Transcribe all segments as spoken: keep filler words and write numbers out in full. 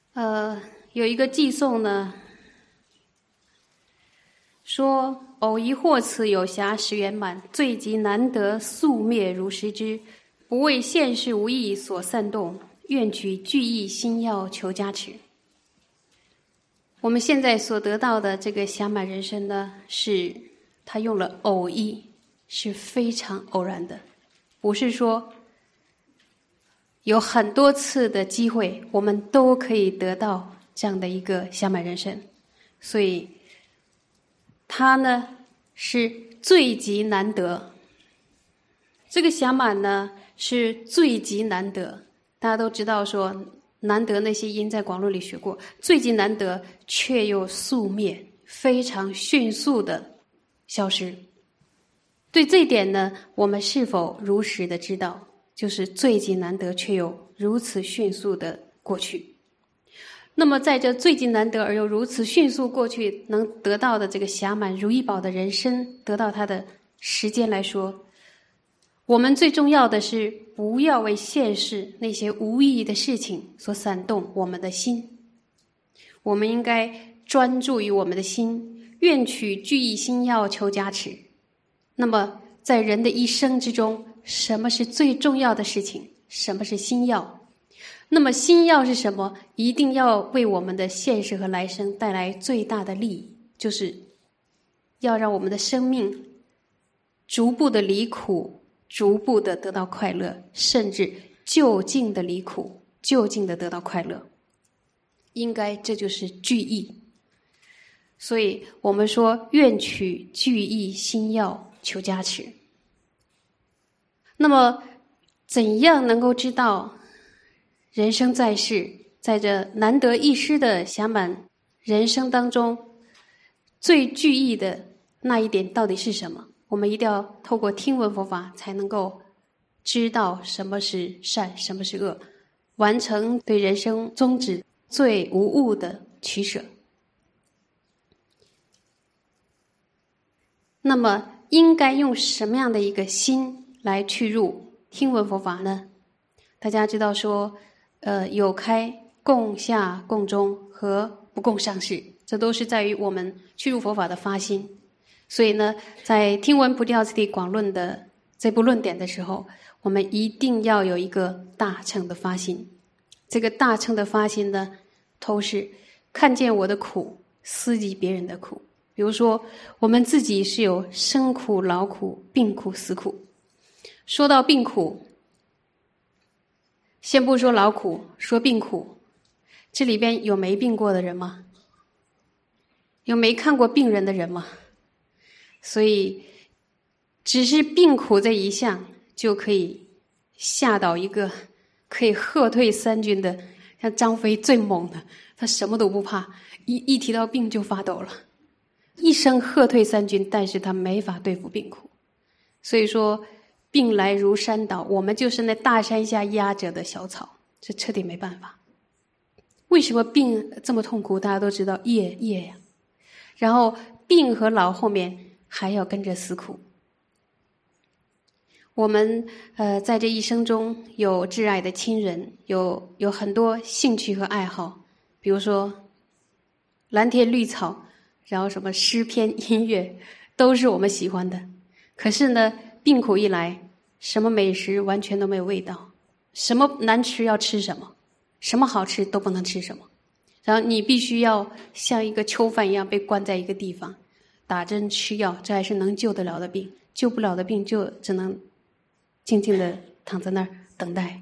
呃，有一个寄颂呢，说偶一获此有暇时圆满，罪极难得速灭如实知，不为现世无益所散动，愿取具意心要求加持。我们现在所得到的这个暇满人生呢，是他用了偶一，是非常偶然的，不是说有很多次的机会我们都可以得到这样的一个暇满人生。所以他呢是最极难得，这个暇满呢是最极难得。大家都知道说难得那些音在广论里学过，最极难得却又速灭，非常迅速的消失。对这一点呢，我们是否如实的知道，就是最极难得却又如此迅速的过去。那么在这最极难得而又如此迅速过去能得到的这个暇满如意宝的人生，得到它的时间来说，我们最重要的是不要为现世那些无意义的事情所闪动我们的心，我们应该专注于我们的心，愿取具意心要求加持。那么在人的一生之中，什么是最重要的事情？什么是心要？那么心要是什么？一定要为我们的现世和来生带来最大的利益，就是要让我们的生命逐步的离苦，逐步的得到快乐，甚至就近的离苦，就近的得到快乐。应该这就是具意。所以我们说愿取具意心要求加持。那么怎样能够知道人生在世，在这难得一失的暇满人生当中，最具意的那一点到底是什么？我们一定要透过听闻佛法才能够知道什么是善，什么是恶，完成对人生宗旨最无误的取舍。那么应该用什么样的一个心来去入听闻佛法呢？大家知道说呃，有开、共下、共中和不共上士，这都是在于我们去入佛法的发心。所以呢，在听闻菩提道次第广论的这部论点的时候，我们一定要有一个大乘的发心。这个大乘的发心呢，都是看见我的苦，思及别人的苦。比如说我们自己是有生苦、老苦、病苦、死苦。说到病苦，先不说劳苦，说病苦，这里边有没病过的人吗？有没看过病人的人吗？所以只是病苦这一项就可以吓倒一个可以喝退三军的，像张飞最猛的，他什么都不怕，一一提到病就发抖了，一生喝退三军，但是他没法对付病苦。所以说病来如山倒，我们就是那大山下压着的小草，这彻底没办法。为什么病这么痛苦？大家都知道业业呀。然后病和老后面还要跟着死苦。我们呃在这一生中有挚爱的亲人，有有很多兴趣和爱好，比如说蓝天绿草，然后什么诗篇音乐，都是我们喜欢的。可是呢，病苦一来，什么美食完全都没有味道，什么难吃要吃什么，什么好吃都不能吃什么。然后你必须要像一个囚犯一样被关在一个地方，打针吃药，这还是能救得了的病，救不了的病就只能静静的躺在那儿等待。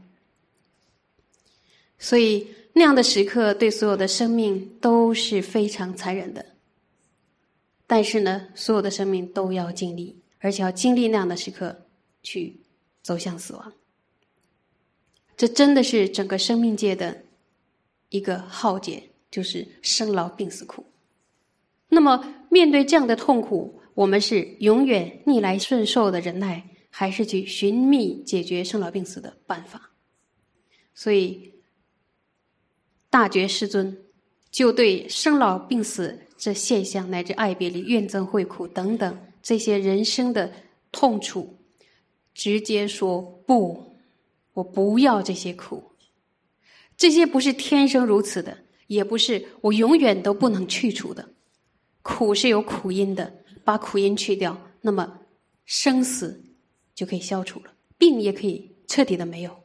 所以那样的时刻对所有的生命都是非常残忍的。但是呢，所有的生命都要经历，而且要经历那样的时刻去走向死亡。这真的是整个生命界的一个浩劫，就是生老病死苦。那么面对这样的痛苦，我们是永远逆来顺受的忍耐，还是去寻觅解决生老病死的办法？所以大觉世尊就对生老病死这现象，乃至爱别离、怨憎会苦等等这些人生的痛楚，直接说不，我不要这些苦。这些不是天生如此的， 也不是我永远都不能去除的。苦是有苦因的，把苦因去掉，那么生死就可以消除了，病也可以彻底的没有。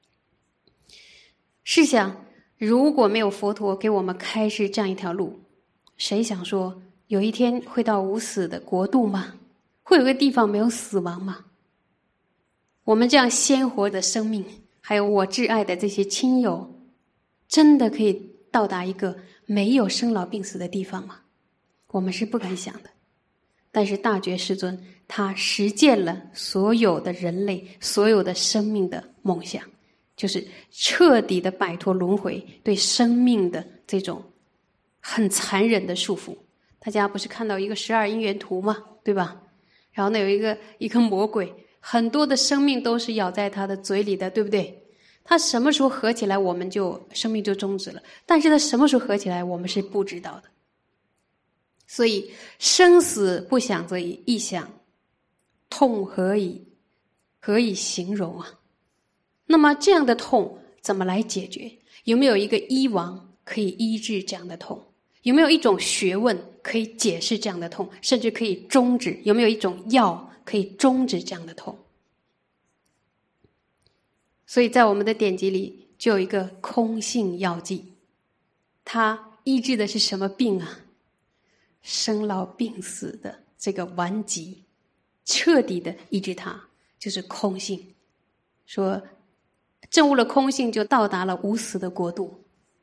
试想，如果没有佛陀给我们开示这样一条路，谁想说有一天会到无死的国度吗？会有个地方没有死亡吗？我们这样鲜活的生命，还有我挚爱的这些亲友，真的可以到达一个没有生老病死的地方吗？我们是不敢想的。但是大觉世尊他实践了所有的人类所有的生命的梦想，就是彻底的摆脱轮回对生命的这种很残忍的束缚。大家不是看到一个十二因缘图吗？对吧？然后那有一个一个魔鬼，很多的生命都是咬在他的嘴里的，对不对？他什么时候合起来，我们就生命就终止了，但是他什么时候合起来，我们是不知道的。所以生死不想则已，一想痛何以何以形容啊？那么这样的痛怎么来解决？有没有一个医王可以医治这样的痛？有没有一种学问可以解释这样的痛，甚至可以终止？有没有一种药可以终止这样的痛？所以在我们的典籍里就有一个空性药剂，它医治的是什么病啊？生老病死的这个顽疾，彻底的医治它，就是空性。说证悟了空性，就到达了无死的国度。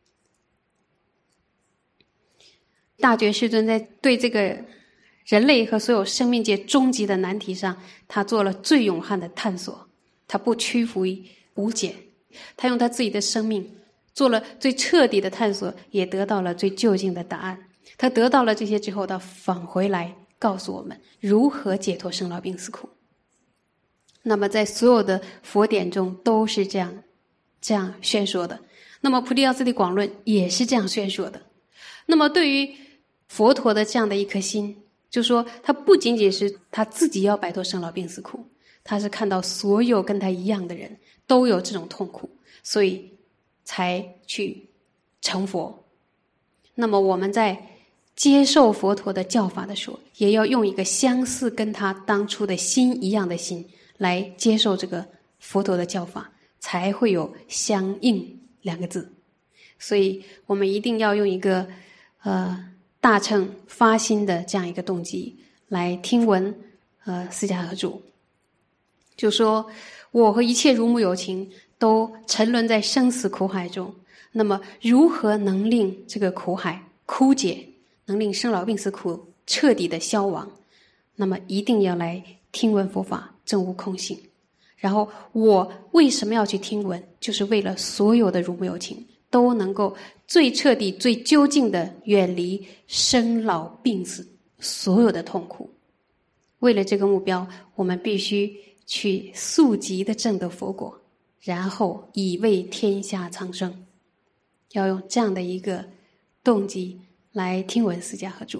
大觉世尊在对这个人类和所有生命界终极的难题上，他做了最勇悍的探索，他不屈服于无解，他用他自己的生命做了最彻底的探索，也得到了最究竟的答案。他得到了这些之后，他返回来告诉我们如何解脱生老病死苦。那么在所有的佛典中都是这样这样宣说的，那么菩提道次第广论也是这样宣说的。那么对于佛陀的这样的一颗心，就说他不仅仅是他自己要摆脱生老病死苦，他是看到所有跟他一样的人都有这种痛苦，所以才去成佛。那么我们在接受佛陀的教法的时候，也要用一个相似跟他当初的心一样的心来接受这个佛陀的教法，才会有相应两个字。所以我们一定要用一个呃大乘发心的这样一个动机来听闻呃释迦合主，就说我和一切如母有情都沉沦在生死苦海中，那么如何能令这个苦海枯竭，能令生老病死苦彻底的消亡？那么一定要来听闻佛法，证悟空性。然后我为什么要去听闻？就是为了所有的如母有情都能够最彻底最究竟的远离生老病死所有的痛苦。为了这个目标，我们必须去速疾的证得佛果，然后以为天下苍生。要用这样的一个动机来听闻释迦合主。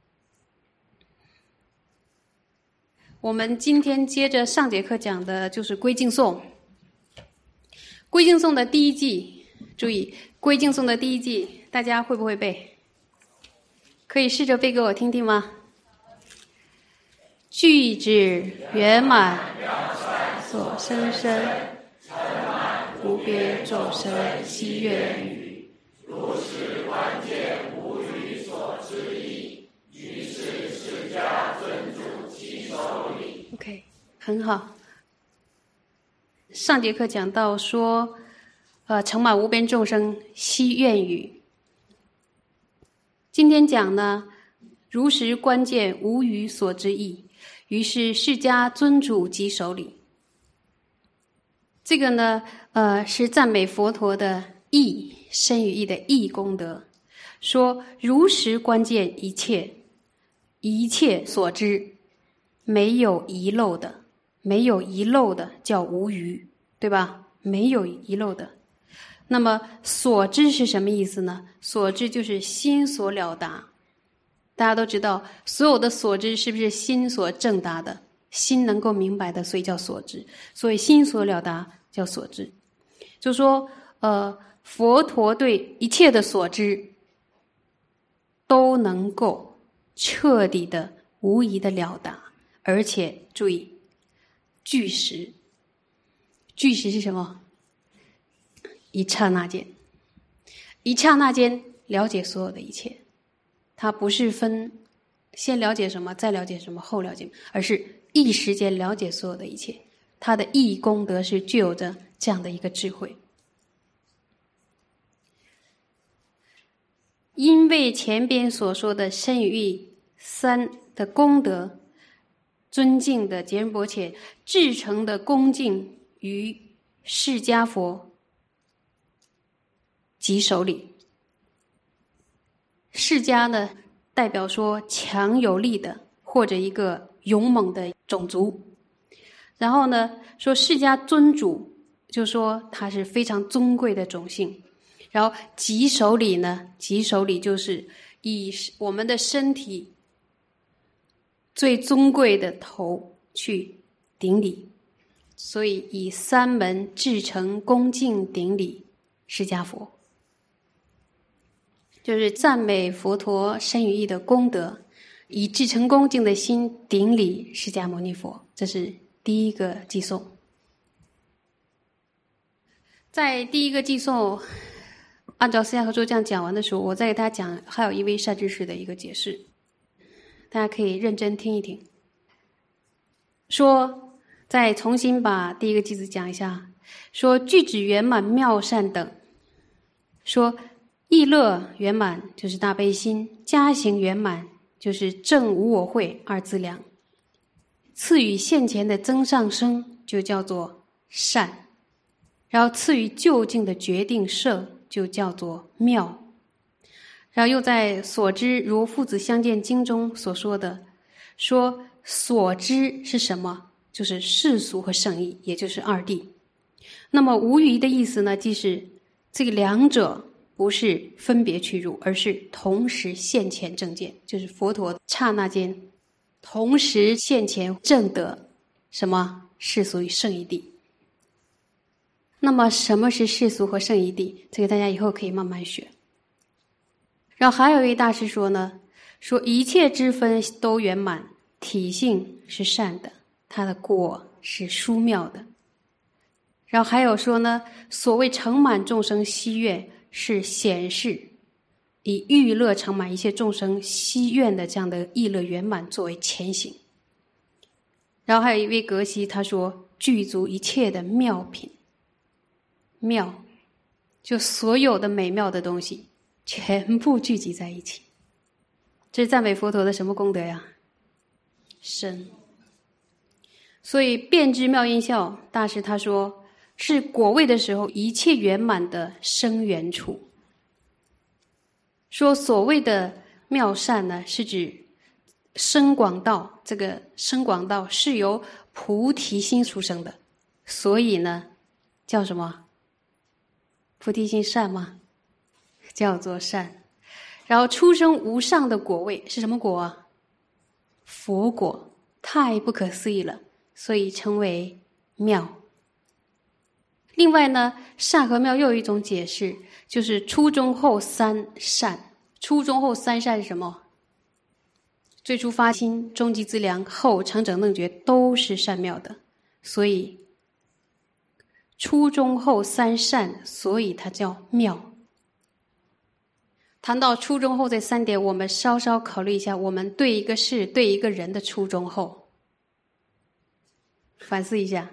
我们今天接着上节课讲的就是归敬颂。归敬颂的第一偈，注意归敬颂的第一偈大家会不会背？可以试着背给我听听吗？具智圆满所生身，尘满无边众生悉愿语，如是观见无语所知义，于是释迦尊主其手里。 OK， 很好。上节课讲到说呃，尘满无边众生悉愿语。今天讲呢，如实观见无语所知义，于是释迦尊主即手里。这个呢，呃，是赞美佛陀的义，身语意的义功德。说如实观见一切，一切所知，没有遗漏的，没有遗漏的叫无余，对吧？没有遗漏的。那么所知是什么意思呢？所知就是心所了达。大家都知道，所有的所知是不是心所正达的？心能够明白的，所以叫所知。所以心所了达叫所知。就说，呃， 佛陀对一切的所知都能够彻底的无疑的了达，而且注意具实，具实是什么？一刹那间，一刹那间了解所有的一切，它不是分先了解什么再了解什么后了解，而是一时间了解所有的一切。他的义功德是具有着这样的一个智慧。因为前边所说的身语意三的功德，尊敬的杰仁波切至诚的恭敬于释迦佛及手里。释迦呢，代表说强有力的或者一个勇猛的种族。然后呢，说释迦尊主，就说他是非常尊贵的种姓。然后及手里呢，及手里就是以我们的身体最尊贵的头去顶礼，所以以三门至诚恭敬顶礼释迦佛，就是赞美佛陀身语意的功德，以至诚恭敬的心顶礼释迦牟尼佛，这是第一个偈颂。在第一个偈颂按照思想合作这样讲完的时候，我再给大家讲还有一位善知识的一个解释，大家可以认真听一听。说再重新把第一个偈子讲一下，说具指圆满妙善等，说意乐圆满就是大悲心，加行圆满就是正无我慧二资粮，赐予现前的增上生就叫做善，然后赐予究竟的决定摄就叫做妙，然后又在所知如父子相见经中所说的，说所知是什么？就是世俗和圣意，也就是二谛。那么无余的意思呢，即是这个两者不是分别去入，而是同时现前正见，就是佛陀刹那间同时现前证得什么世俗与圣义谛。那么什么是世俗和圣义谛？这个大家以后可以慢慢学。然后还有一位大师说呢，说一切之分都圆满，体性是善的，它的果是殊妙的。然后还有说呢，所谓成满众生希愿，是显示以欲乐成满一切众生希愿的这样的意乐圆满作为前行。然后还有一位格西，他说具足一切的妙品，妙就所有的美妙的东西全部聚集在一起。这是赞美佛陀的什么功德呀？身。所以遍知妙音效大师他说，是果位的时候一切圆满的生源处。说所谓的妙善呢，是指生广道，这个生广道是由菩提心出生的，所以呢叫什么？菩提心善吗？叫做善。然后出生无上的果位是什么果啊？佛果，太不可思议了，所以称为妙。另外呢，善和妙又有一种解释，就是初中后三善。初中后三善是什么？最初发心，中极资粮，后成整楞觉，都是善妙的。所以初中后三善，所以它叫妙。谈到初中后这三点，我们稍稍考虑一下，我们对一个事对一个人的初中后反思一下。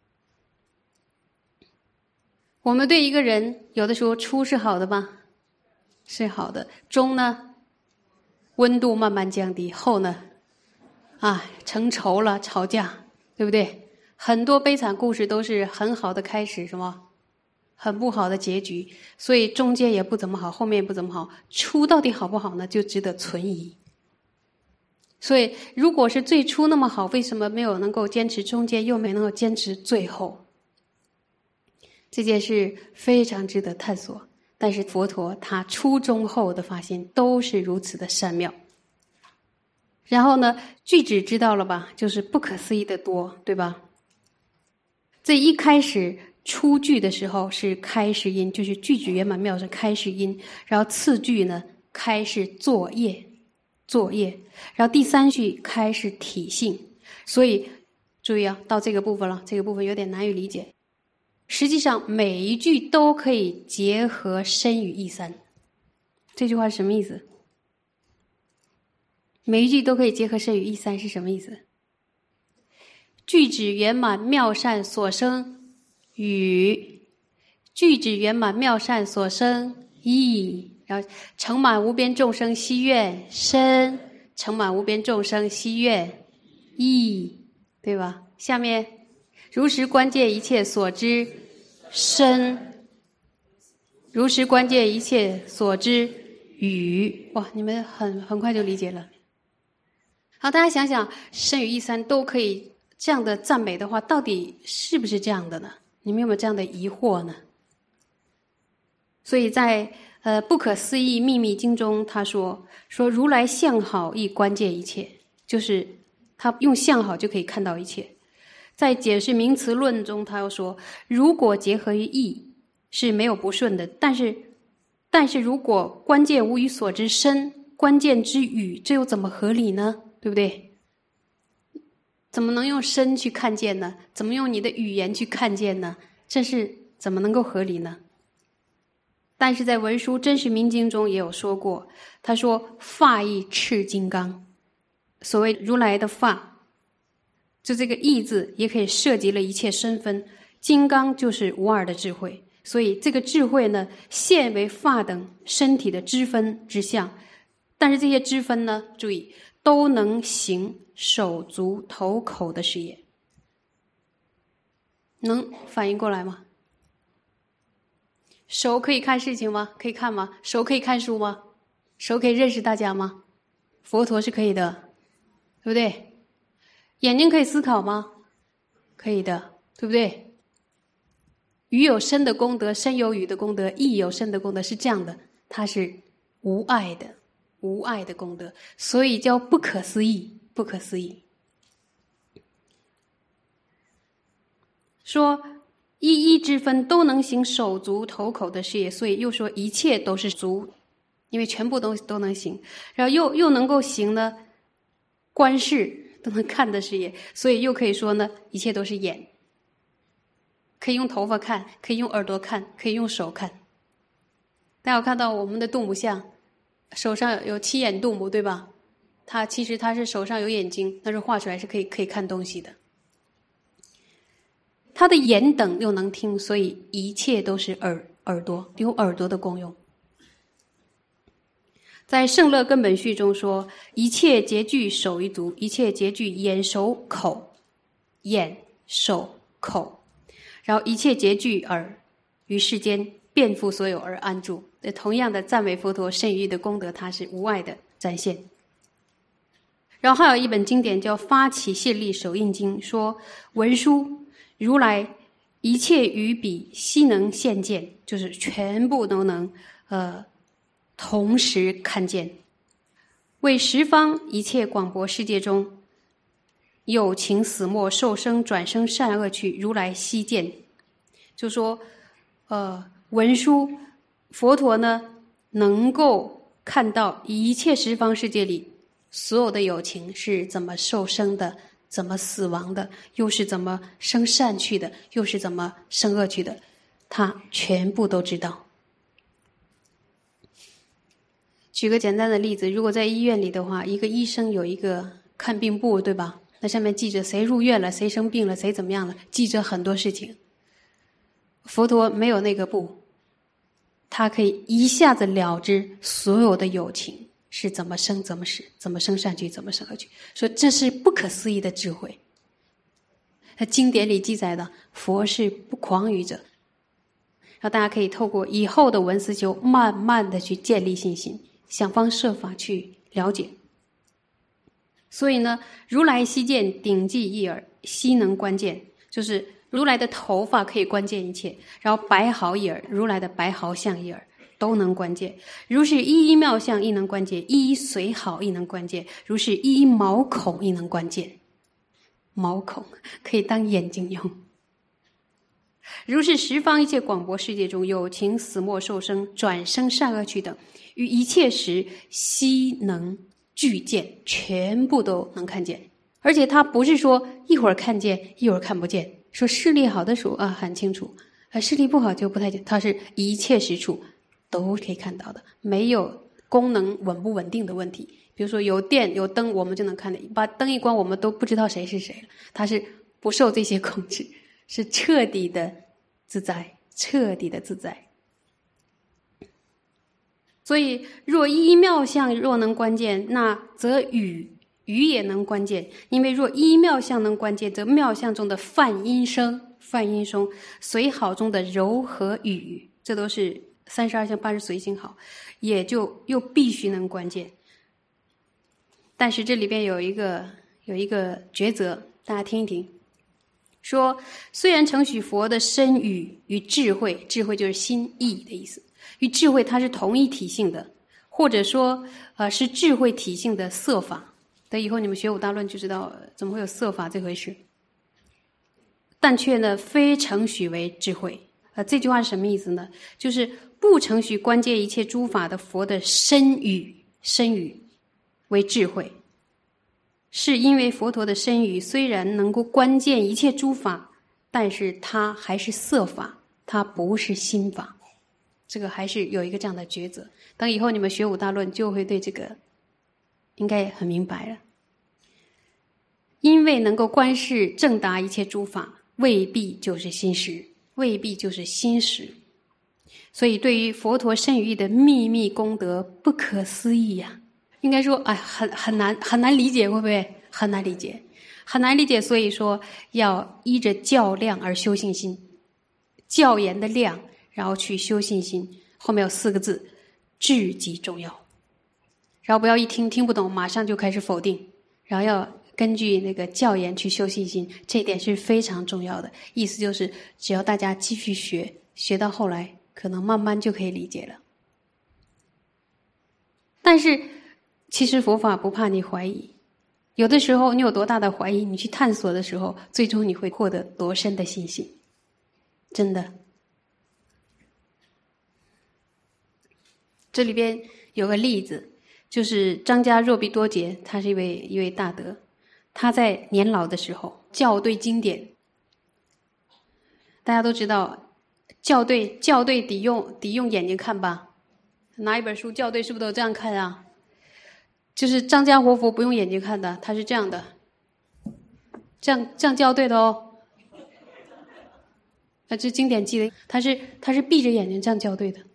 我们对一个人有的时候初是好的吗？是好的。中呢，温度慢慢降低，后呢啊成仇了，吵架，对不对？很多悲惨故事都是很好的开始，什么很不好的结局，所以中间也不怎么好，后面也不怎么好，初到底好不好呢？就值得存疑。所以如果是最初那么好，为什么没有能够坚持中间，又没能够坚持最后？这件事非常值得探索。但是佛陀他初中后的发心都是如此的善妙。然后呢，具指知道了吧，就是不可思议的多，对吧？这一开始初句的时候是开始音，就是句止圆满妙是开始音，然后次句呢开始作业，作业，然后第三句开始体性。所以注意啊，到这个部分了，这个部分有点难以理解。实际上每一句都可以结合身语意三。这句话是什么意思？每一句都可以结合身语意三是什么意思？句止圆满妙善所生语，句止圆满妙善所生意，然后成满无边众生希愿身，成满无边众生希愿意，对吧？下面如实观见一切所知身，如实观见一切所知语。哇，你们很很快就理解了。好，大家想想，身语意三都可以这样的赞美的话，到底是不是这样的呢？你们有没有这样的疑惑呢？所以在呃不可思议秘密经中，他说说如来相好亦观见一切，就是他用相好就可以看到一切。在解释名词论中，他又说，如果结合于义是没有不顺的，但是但是如果关键无与所知身，关键之语，这又怎么合理呢？对不对？怎么能用身去看见呢？怎么用你的语言去看见呢？这是怎么能够合理呢？但是在文殊真实明经中也有说过，他说法义赤金刚，所谓如来的法，就这个义字也可以涉及了一切身分，金刚就是无二的智慧，所以这个智慧呢，现为法等身体的支分之相，但是这些支分呢，注意都能行手足头口的事业。能反应过来吗？手可以看事情吗？可以看吗？手可以看书吗？手可以认识大家吗？佛陀是可以的，对不对？眼睛可以思考吗？可以的，对不对？语有身的功德，身有语的功德，意有身的功德，是这样的，它是无碍的，无碍的功德，所以叫不可思议，不可思议。说一一之分都能行手足头口的事业，所以又说一切都是足，因为全部都都能行，然后又又能够行呢观视都能看的事业，所以又可以说呢一切都是眼，可以用头发看，可以用耳朵看，可以用手看。大家有看到我们的度母像，手上有七眼度母，对吧？它其实它是手上有眼睛，但是画出来是可以可以看东西的。他的眼等又能听，所以一切都是耳耳朵，有耳朵的功用。在圣乐根本序中说，一切皆具手于足，一切皆具眼手口，眼手口，然后一切皆具耳，于世间遍覆所有而安住。同样的赞美佛陀身语意的功德，它是无碍的展现。然后还有一本经典叫《发起现力手印经》，说文殊如来一切于彼悉能现见，就是全部都能呃同时看见，为十方一切广博世界中有情死没受生转生善恶趣，如来悉见。就说呃文殊佛陀呢能够看到一切十方世界里所有的有情是怎么受生的，怎么死亡的，又是怎么生善趣的，又是怎么生恶趣的，他全部都知道。举个简单的例子，如果在医院里的话，一个医生有一个看病簿，对吧？那上面记着谁入院了，谁生病了，谁怎么样了，记着很多事情。佛陀没有那个簿，他可以一下子了知所有的有情是怎么生怎么死，怎么生善趣，怎么生恶趣，说这是不可思议的智慧。经典里记载的佛是不诳语者，然后大家可以透过以后的文思修慢慢的去建立信心，想方设法去了解。所以呢，如来悉见顶髻一耳，悉能观见，就是如来的头发可以观见一切，然后白毫一耳，如来的白毫相一耳都能观见，如是一一妙相亦能观见，一一随好亦能观见，如是一一毛孔亦能观见。毛孔可以当眼睛用， 如是十方一切广博世界中，有情死没受生，转生善恶趣等，于一切时悉能具见，全部都能看见。而且他不是说一会儿看见一会儿看不见，说视力好的时候啊很清楚，啊视力不好就不太清，他是一切时处都可以看到的，没有功能稳不稳定的问题。比如说有电有灯我们就能看见，把灯一关我们都不知道谁是谁了，他是不受这些控制，是彻底的自在，彻底的自在。所以若依妙相若能观见，那则语语也能观见。因为若依妙相能观见，则妙相中的泛音声、泛音声，随好中的柔和语，这都是三十二相八十随行好，也就又必须能观见。但是这里边有一个有一个抉择，大家听一听。说虽然承许佛的身语与智慧，智慧就是心意的意思，与智慧它是同一体性的，或者说呃是智慧体性的色法。等以后你们学五大论就知道怎么会有色法这回事。但却呢非承许为智慧。呃这句话是什么意思呢？就是不承许观见一切诸法的佛的身语身语为智慧，是因为佛陀的身语虽然能够观见一切诸法，但是它还是色法，它不是心法。这个还是有一个这样的抉择。等以后你们学五大论就会对这个应该很明白了。因为能够观视正达一切诸法，未必就是心识，未必就是心识。所以对于佛陀身语的秘密功德不可思议呀、啊，应该说哎很很难很难理解，会不会很难理解很难理解。所以说要依着教量而修信心，教言的量然后去修信心，后面有四个字至极重要。然后不要一听听不懂马上就开始否定，然后要根据那个教言去修信心，这一点是非常重要的。意思就是只要大家继续学，学到后来可能慢慢就可以理解了。但是其实佛法不怕你怀疑，有的时候你有多大的怀疑，你去探索的时候，最终你会获得多深的信心，真的。这里边有个例子，就是张家若比多杰，他是一位一位大德，他在年老的时候校对经典。大家都知道校对校对得用得用眼睛看吧，拿一本书校对是不是都这样看啊？就是张家活佛不用眼睛看的，他是这样的，这样这样校对的哦。啊，这经典记的，他是他是闭着眼睛这样校对的，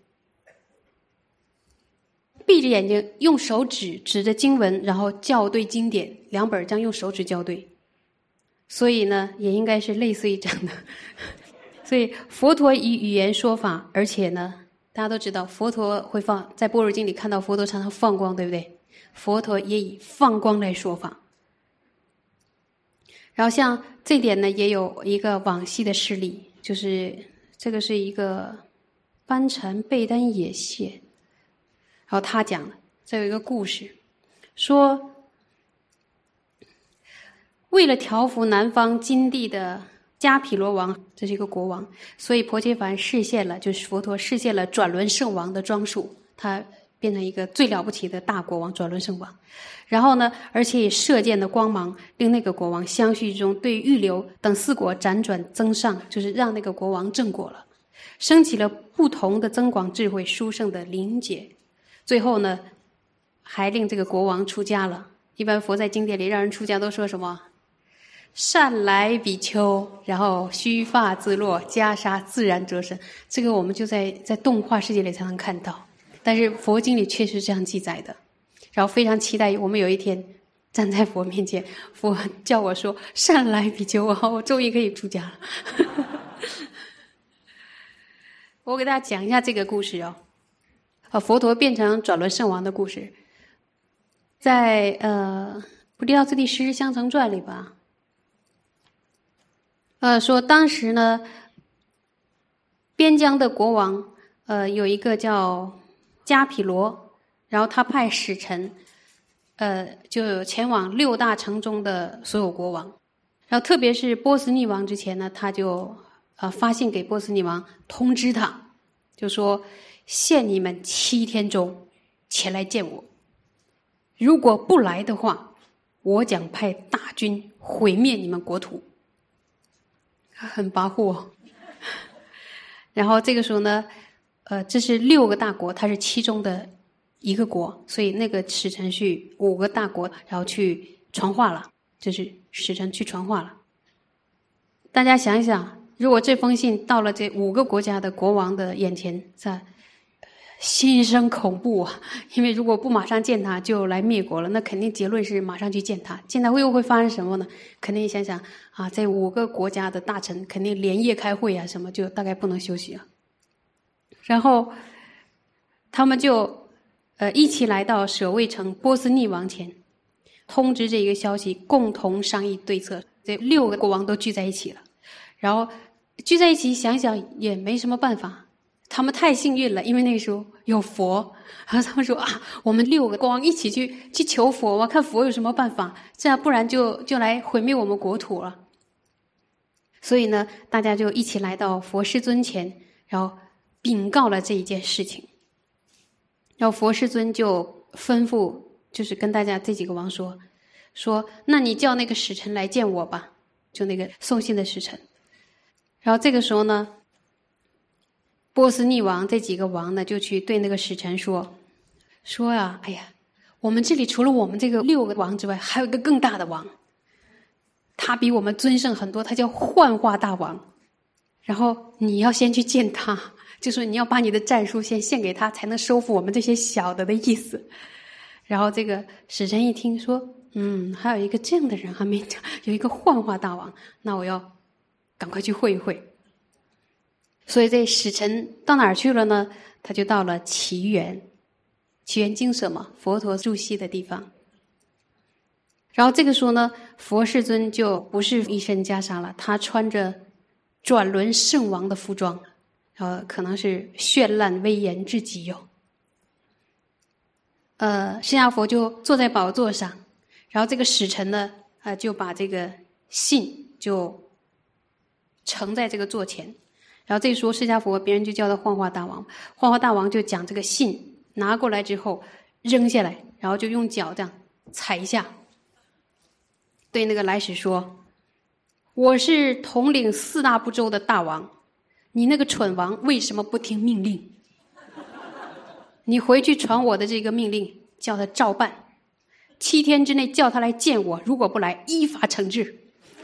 闭着眼睛用手指指着经文，然后校对经典，两本这样用手指校对。所以呢，也应该是类似于这样的。所以佛陀以语言说法，而且呢，大家都知道佛陀会放，在般若经里看到佛陀常常放光，对不对？佛陀也以放光来说法。然后像这点呢，也有一个往昔的事例，就是这个是一个班禅贝丹也谢，然后他讲了，这有一个故事，说为了调伏南方金地的迦毗罗王，这是一个国王，所以婆伽梵示现了，就是佛陀示现了转轮圣王的装束，他变成一个最了不起的大国王，转轮圣王。然后呢，而且以射箭的光芒令那个国王相续中对预流等四国辗转增上，就是让那个国王正果了，升起了不同的增广智慧殊胜的灵解。最后呢，还令这个国王出家了。一般佛在经典里让人出家都说什么？善来比丘，然后须发自落，袈裟自然遮身。这个我们就在在动画世界里才能看到，但是佛经里确实这样记载的。然后非常期待我们有一天站在佛面前，佛叫我说善来比丘，我终于可以出家了。我给大家讲一下这个故事哦，啊，佛陀变成转轮圣王的故事，在呃《菩提道次第十日相承传》里吧。呃，说当时呢，边疆的国王，呃，有一个叫迦毗罗，然后他派使臣，呃，就前往六大城中的所有国王，然后特别是波斯匿王之前呢，他就呃发信给波斯匿王，通知他，就说限你们七天中前来见我，如果不来的话，我将派大军毁灭你们国土。很跋扈哦。然后这个时候呢，呃，这是六个大国，它是其中的一个国，所以那个使臣去五个大国，然后去传话了，就是使臣去传话了。大家想一想，如果这封信到了这五个国家的国王的眼前，是吧？心生恐怖啊！因为如果不马上见他，就来灭国了，那肯定结论是马上去见他。见他又会发生什么呢？肯定想想啊，这五个国家的大臣肯定连夜开会啊，什么就大概不能休息了。然后他们就呃一起来到舍卫城波斯匿王前，通知这一个消息，共同商议对策。这六个国王都聚在一起了，然后聚在一起想想也没什么办法。他们太幸运了，因为那个时候有佛，然后他们说啊，我们六个国王一起去去求佛，我看佛有什么办法，这样不然就就来毁灭我们国土了。所以呢，大家就一起来到佛世尊前，然后禀告了这一件事情。然后佛世尊就吩咐，就是跟大家这几个王说，说那你叫那个使臣来见我吧，就那个送信的使臣。然后这个时候呢，波斯匿王这几个王呢，就去对那个使臣说，说啊，哎呀，我们这里除了我们这个六个王之外，还有一个更大的王，他比我们尊胜很多，他叫幻化大王。然后你要先去见他，就说你要把你的战书先献给他，才能收复我们这些小的的意思。然后这个使臣一听说，嗯，还有一个这样的人还没讲，有一个幻化大王，那我要赶快去会一会。所以这使臣到哪儿去了呢？他就到了祇园，祇园精舍嘛，佛陀住息的地方。然后这个时候呢，佛世尊就不是一身袈裟了，他穿着转轮圣王的服装，呃，可能是绚烂威严至极哦。呃，释迦佛就坐在宝座上，然后这个使臣呢，呃，就把这个信就呈在这个座前。然后这时候释迦佛别人就叫他幻化大王，幻化大王就将这个信拿过来之后扔下来，然后就用脚这样踩一下，对那个来使说，我是统领四大部洲的大王，你那个蠢王为什么不听命令？你回去传我的这个命令，叫他照办，七天之内叫他来见我，如果不来依法惩治。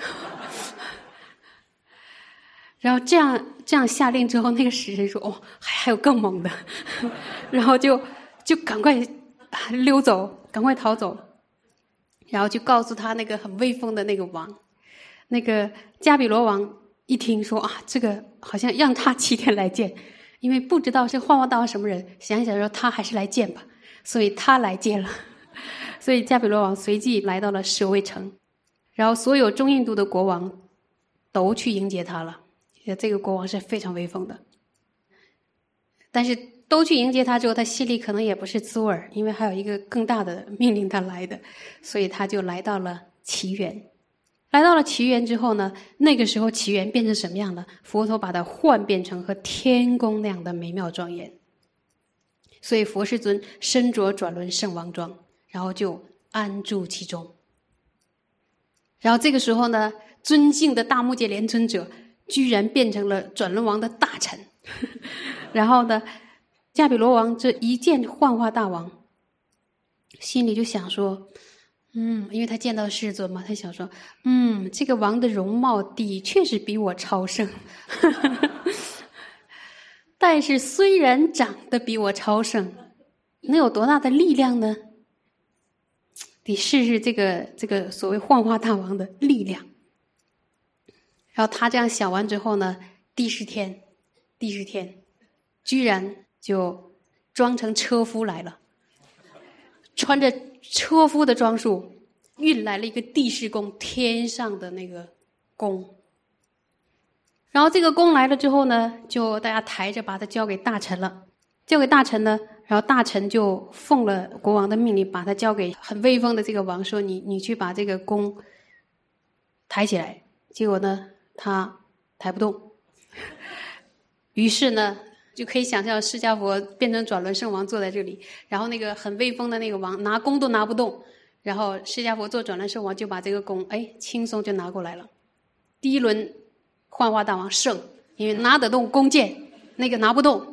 然后这样这样下令之后，那个使臣说：“哦，还还有更猛的。”然后就就赶快溜走，赶快逃走，然后就告诉他那个很威风的那个王，那个迦毗罗王一听说啊，这个好像让他七天来见，因为不知道是幻化大王什么人，想一想说他还是来见吧，所以他来见了。所以迦毗罗王随即来到了舍卫城，然后所有中印度的国王都去迎接他了。这个国王是非常威风的，但是都去迎接他之后，他心里可能也不是滋味，因为还有一个更大的命令他来的，所以他就来到了祇园。来到了祇园之后呢，那个时候祇园变成什么样呢？佛陀把它幻变成和天宫那样的美妙庄严，所以佛世尊身着转轮圣王装，然后就安住其中。然后这个时候呢，尊敬的大目犍连尊者居然变成了转轮王的大臣。然后呢，迦毗罗王这一见幻化大王，心里就想说，嗯，因为他见到世尊嘛，他想说，嗯，这个王的容貌的确是比我超胜。但是虽然长得比我超胜，能有多大的力量呢？得试试这个这个所谓幻化大王的力量。然后他这样想完之后呢，第十天，第十天，居然就装成车夫来了，穿着车夫的装束，运来了一个地势宫，天上的那个宫。然后这个宫来了之后呢，就大家抬着把它交给大臣了。交给大臣呢，然后大臣就奉了国王的命令，把它交给很威风的这个王，说你你去把这个宫抬起来。结果呢，他抬不动， 于是呢，就可以想象释迦佛变成转轮圣王坐在这里，然后那个很威风的那个王拿弓都拿不动，然后释迦佛做转轮圣王就把这个弓哎轻松就拿过来了。第一轮幻化大王胜，因为拿得动弓箭，那个拿不动。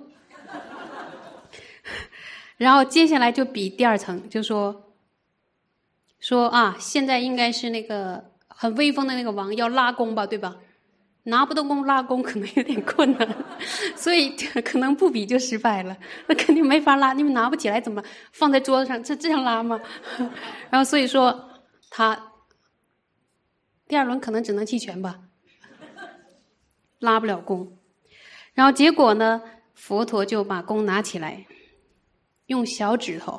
然后接下来就比第二层，就说说啊，现在应该是那个很威风的那个王要拉弓吧，对吧？拿不动弓拉弓可能有点困难，所以可能不比就失败了。那肯定没法拉，你们拿不起来怎么放在桌子上？这这样拉吗？然后所以说他第二轮可能只能弃权吧，拉不了弓。然后结果呢，佛陀就把弓拿起来，用小指头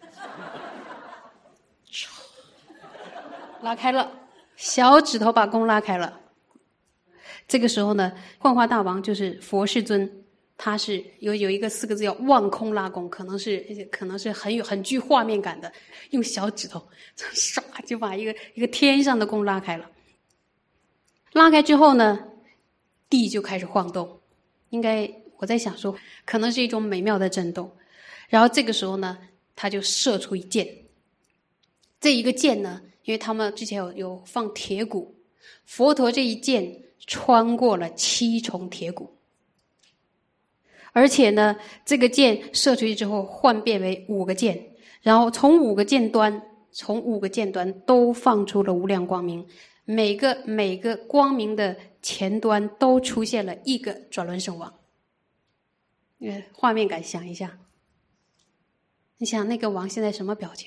拉开了，小指头把弓拉开了。这个时候呢，幻化大王就是佛世尊，他是有有一个四个字叫望空拉弓，可能是可能是很有很具画面感的，用小指头唰就把一个一个天上的弓拉开了。拉开之后呢，地就开始晃动，应该我在想说，可能是一种美妙的震动。然后这个时候呢，他就射出一箭。这一个箭呢，因为他们之前有有放铁骨，佛陀这一箭穿过了七重铁骨，而且呢，这个箭射出去之后换变为五个箭，然后从五个箭端，从五个箭端都放出了无量光明，每个每个光明的前端都出现了一个转轮圣王。呃，画面感想一下，你想那个王现在什么表情？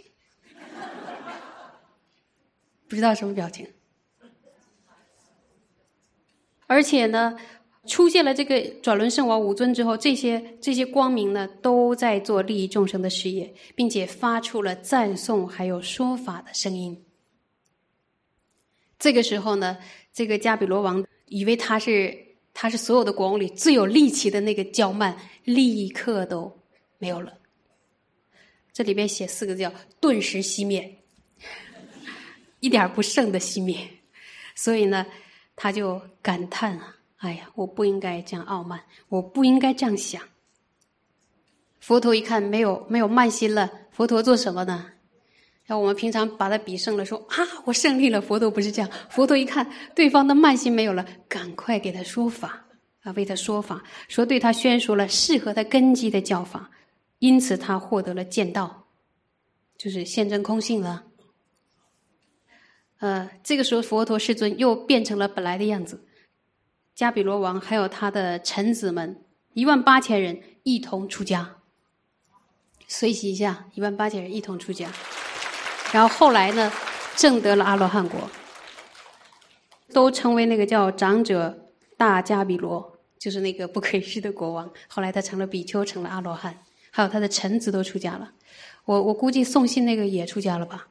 不知道什么表情。而且呢，出现了这个转轮圣王五尊之后，这些这些光明呢，都在做利益众生的事业，并且发出了赞颂还有说法的声音。这个时候呢，这个迦毗罗王以为他是他是所有的国王里最有力气的那个骄慢，立刻都没有了。这里边写四个字叫顿时熄灭，一点不剩的熄灭。所以呢，他就感叹啊，哎呀，我不应该这样傲慢，我不应该这样想。佛陀一看没有没有慢心了，佛陀做什么呢？然后我们平常把他比胜了，说啊，我胜利了。佛陀不是这样，佛陀一看对方的慢心没有了，赶快给他说法啊，为他说法，说对他宣说了适合他根基的教法，因此他获得了见道，就是现真空性了。呃，这个时候佛陀世尊又变成了本来的样子，迦毗罗王还有他的臣子们一万八千人一同出家，随喜一下，一万八千人一同出家。然后后来呢，证得了阿罗汉国，都称为那个叫长者大迦毗罗，就是那个不可一世的国王。后来他成了比丘，成了阿罗汉，还有他的臣子都出家了。我我估计送信那个也出家了吧。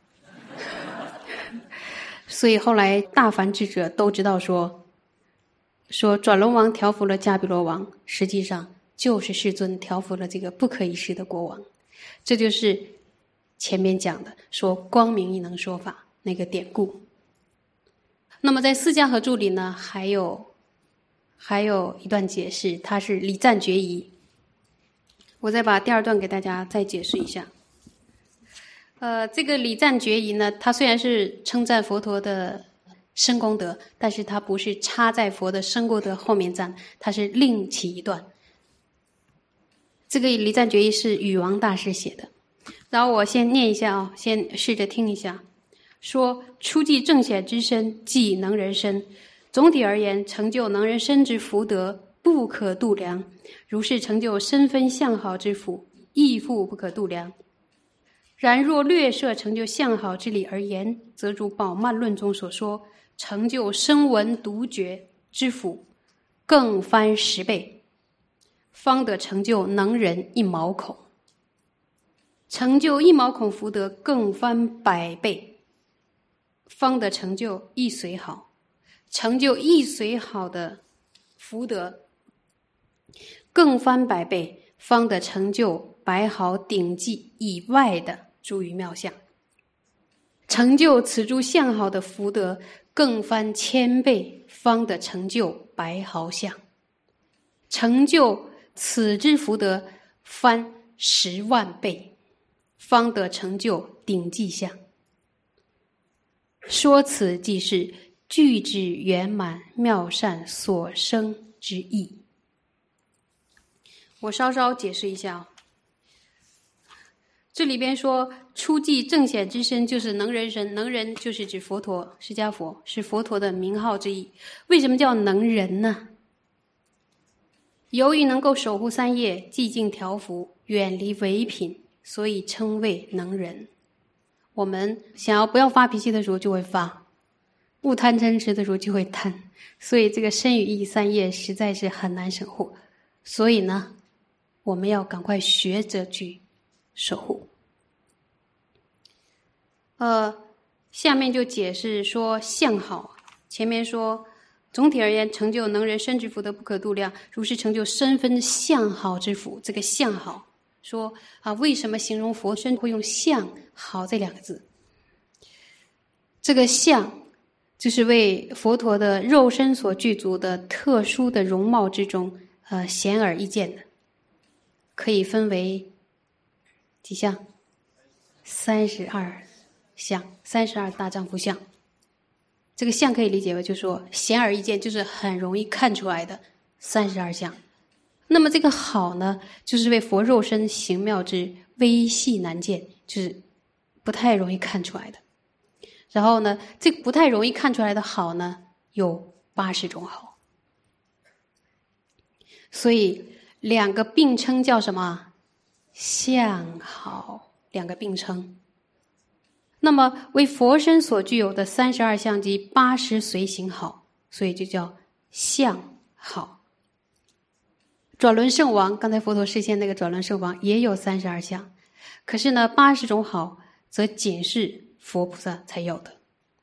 所以后来大梵智者都知道说，说转轮王调伏了迦毗罗王，实际上就是世尊调伏了这个不可一世的国王。这就是前面讲的说光明亦能说法那个典故。那么在四家合注里呢，还有还有一段解释，它是礼赞决疑。我再把第二段给大家再解释一下。呃，这个礼赞决疑呢，它虽然是称赞佛陀的深功德，但是它不是插在佛的深功德后面赞，它是另起一段。这个礼赞决疑是禹王大师写的，然后我先念一下啊，先试着听一下。说初记正显之身，即能人身。总体而言，成就能人身之福德不可度量，如是成就身分相好之福，亦复不可度量。然若略摄成就相好之理而言，则如宝鬘论中所说，成就声闻独觉之福，更翻十倍，方得成就能人一毛孔。成就一毛孔福德更翻百倍，方得成就一随好。成就一随好的福德更翻百倍，方得成就百好顶际以外的诸于妙相。成就此诸相好的福德更翻千倍，方得成就百好相。 成就此之福德翻十万倍，方得成就顶际相。说此即是具之圆满妙善所生之意。我稍稍解释一下啊，这里边说初寂正显之身就是能人身，能人就是指佛陀，释迦佛是佛陀的名号之一。为什么叫能人呢？由于能够守护三业，寂静调伏，远离唯品，所以称为能人。我们想要不要发脾气的时候就会发，不贪嗔痴的时候就会贪，所以这个身语意三业实在是很难守护。所以呢，我们要赶快学着去守护。呃，下面就解释说相好。前面说总体而言，成就能人身之福德不可度量，如是成就身分相好之福。这个相好说啊，为什么形容佛身会用相好这两个字？这个相就是为佛陀的肉身所具足的特殊的容貌之中，呃，显而易见的，可以分为几项？三十二相，三十二大丈夫相。这个相可以理解为，就是说显而易见，就是很容易看出来的三十二相。那么这个好呢，就是为佛肉身形妙之微细难见，就是不太容易看出来的。然后呢，这个不太容易看出来的好呢，有八十种好。所以两个并称叫什么？相好，两个并称。那么为佛身所具有的三十二相及八十随行好，所以就叫相好。转轮圣王，刚才佛陀示现那个转轮圣王也有三十二相，可是呢，八十种好则仅是佛菩萨才有的。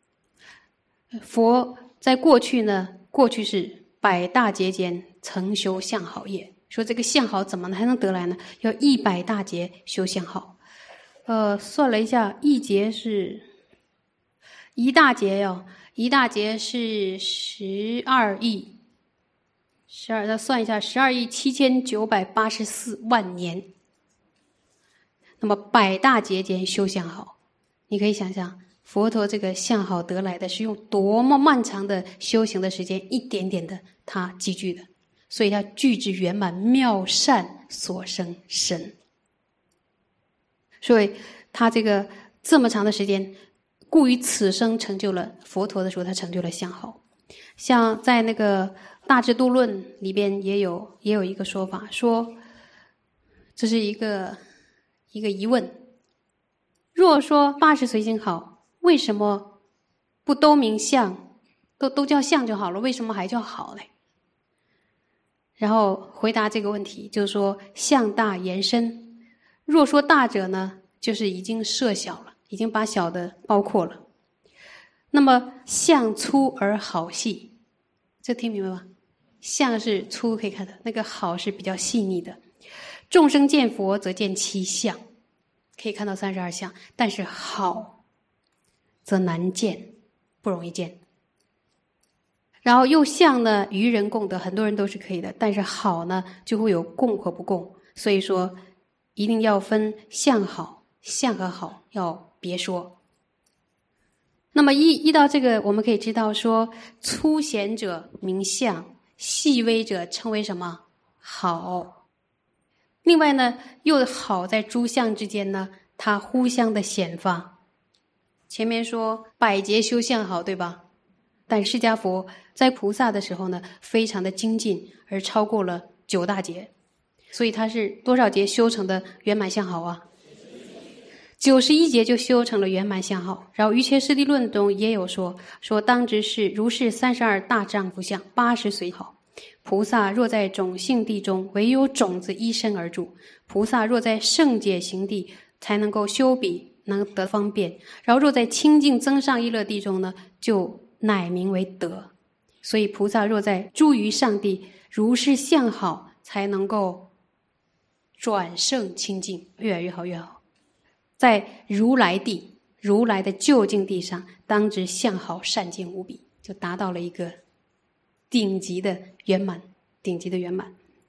佛在过去呢，过去是百大劫间曾修相好业，说这个相好怎么还能得来呢？要一百大劫修相好。呃，算了一下，一劫是一大劫哟，一大劫是十二亿，十二，再算一下，十二亿七千九百八十四万年。那么百大劫间修相好，你可以想想，佛陀这个相好得来的是用多么漫长的修行的时间，一点点的他积聚的，所以他具之圆满妙善所生身。所以他这个这么长的时间，故于此生成就了佛陀的时候，他成就了相好。像在那个《大智度论》里边也有也有一个说法，说这是一个一个疑问：若说八十随行好，为什么不都名相，都都叫相就好了？为什么还叫好嘞？然后回答这个问题，就是说相大延伸。若说大者呢，就是已经设小了，已经把小的包括了。那么相粗而好细，这听明白吗？相是粗可以看的，那个好是比较细腻的。众生见佛则见七相，可以看到三十二相，但是好则难见，不容易见。然后又相呢，与人共得，很多人都是可以的，但是好呢，就会有共和不共。所以说一定要分相好，相和好要别说。那么依依到这个，我们可以知道说，粗显者名相，细微者称为什么？好。另外呢，又好在诸相之间呢，它互相的显发。前面说百劫修相好，对吧？但释迦佛在菩萨的时候呢，非常的精进，而超过了九大劫。所以他是多少劫修成的圆满相好啊？九十一劫就修成了圆满相好。然后《瑜伽师地论》中也有说，说当知是如是三十二大丈夫相，八十随好。菩萨若在种性地中，唯有种子依身而住；菩萨若在圣解行地，才能够修彼，能得方便。然后若在清净增上意乐地中呢，就乃名为德。所以菩萨若在诸于上地，如是相好，才能够转胜清净，越来越好越好。在如来地，如来的究竟地上，当知相好善尽无比，就达到了一个顶级的圆满，顶级的圆满。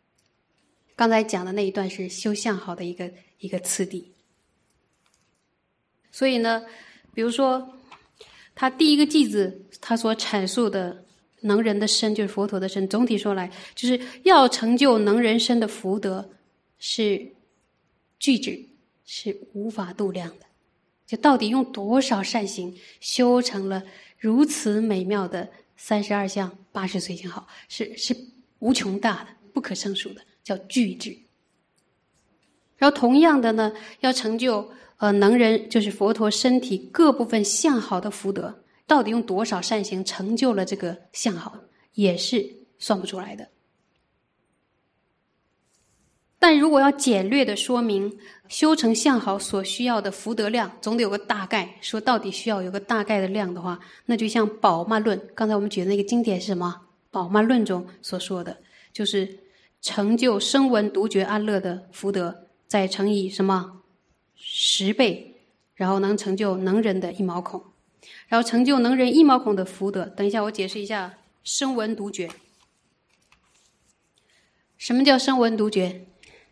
刚才讲的那一段是修相好的一个一个次第。所以呢，比如说他第一个句子他所阐述的能人的身，就是佛陀的身，总体说来就是要成就能人身的福德是巨制，是无法度量的。就到底用多少善行修成了如此美妙的三十二相八十随行好，是是无穷大的，不可胜数的，叫巨制。然后同样的呢，要成就呃能人，就是佛陀身体各部分相好的福德，到底用多少善行成就了这个相好，也是算不出来的。但如果要简略的说明修成相好所需要的福德量，总得有个大概，说到底需要有个大概的量的话，那就像宝鬘论，刚才我们举的那个经典是什么？宝鬘论中所说的，就是成就声闻独觉安乐的福德，再乘以什么十倍，然后能成就能人的一毛孔，然后成就能人一毛孔的福德。等一下我解释一下声闻独觉。什么叫声闻独觉？